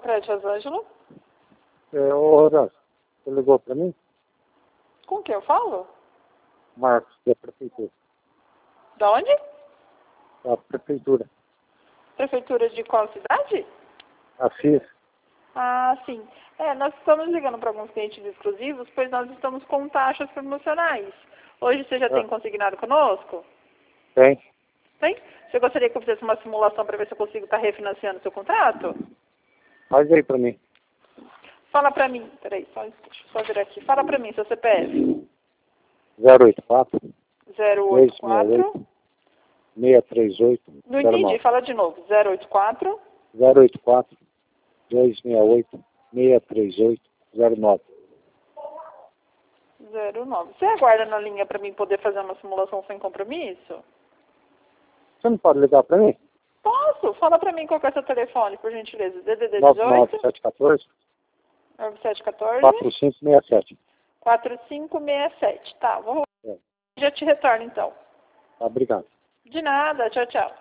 Crédito Rosângela. Ô, Rosângela, você ligou para mim? Com quem eu falo? Marcos, da prefeitura. Da onde? Da prefeitura. Prefeitura de qual cidade? Assis. Ah, sim. Nós estamos ligando para alguns clientes exclusivos, pois nós estamos com taxas promocionais. Hoje você já tem consignado conosco? Tem. Tem? Você gostaria que eu fizesse uma simulação para ver se eu consigo estar refinanciando seu contrato? Faz aí para mim. Fala para mim. Peraí, deixa eu só ver aqui. Fala para mim, seu CPF. 084 084. 638 Não entendi, fala de novo. 084. 084 268 638 09. 09. Você aguarda na linha para mim poder fazer uma simulação sem compromisso? Você não pode ligar para mim? Posso? Fala para mim qual que é o seu telefone, por gentileza. DDD 18 99714 9714 4567. 4567. Tá, já te retorno então. Tá, obrigado. De nada, tchau, tchau.